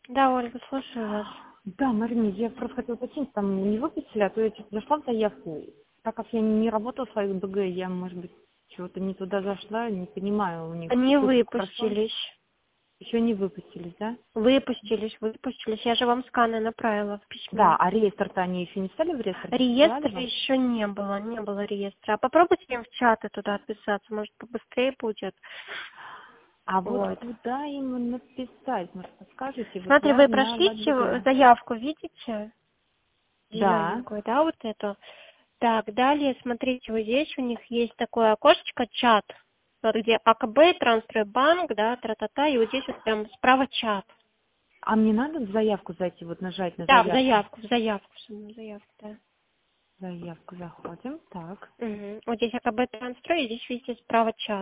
Да, Ольга, слушаю вас. Да, Марина, я просто хотела уточнить, там не выпустили, а то я что-то зашла в заявку. Так как я не работала в своей БГ, я, может быть, чего-то не туда зашла, не понимаю у них. Не Тут хорошо? выпустились. Еще не выпустились, да? Выпустились. Я же вам сканы направила в Да, письме. а реестр-то они еще не стали в реестр? Присылали Реестра вам? еще не было реестра. А попробуйте им в чаты туда отписаться, может побыстрее будет. А вот Вот. куда им написать? Может, подскажете? Вот Смотри, я вы на прошлите ВАДБГ. заявку, видите? Да. Зелененькую, да, вот эту. Так, далее, смотрите, вот здесь у них есть такое окошечко чат, вот где АКБ, Транстройбанк, да, тра-та-та, и вот здесь вот прям справа чат. А мне надо в заявку зайти, вот нажать на Да, заявку? в заявку, саму заявку, да. Заявку заходим. Так. Мгм. Вот здесь АКБ Транстрой, и здесь видите справа чат.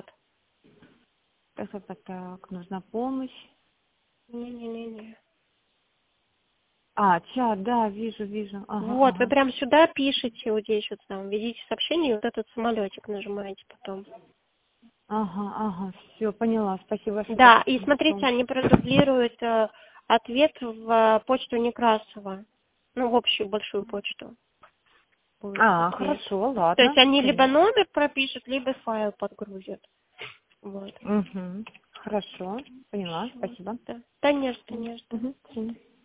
Так. Нужна помощь. Не-не-не-не. А, чат, да, вижу. Вот, вы Ага. прям сюда пишете, вот здесь вот там, введите сообщение, и вот этот самолетик нажимаете потом. Все, поняла. Спасибо Да, и большое за смотрите, помощь. они продублируют ответ в почту Некрасова, ну, в общую большую почту будет ответ. Хорошо, То есть ладно. они либо Поняла. номер пропишут, либо файл подгрузят. Вот. Угу. Хорошо, поняла. Спасибо. Да, конечно, конечно. Угу.